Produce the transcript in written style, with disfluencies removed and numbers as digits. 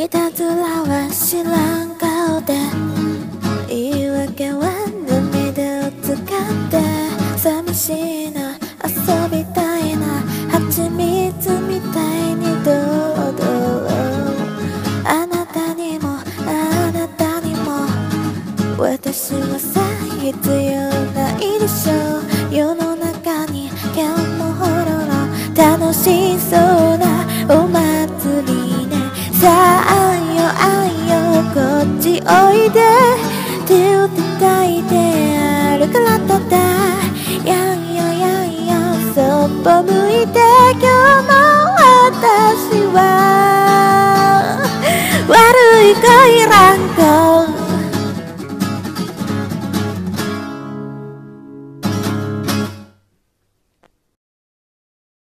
いたずらは知らん顔で言い訳は涙を使って寂しいな遊びたいな蜂蜜みたいに堂々あなたにもあなたにも私はさ必要ないでしょう世の中に今日もほろろ楽しそうなお祭りねさああんよあんよこっちおいで手を叩いてあるからただやんよやんよそっぽ向いて今日の私は悪い恋ランコ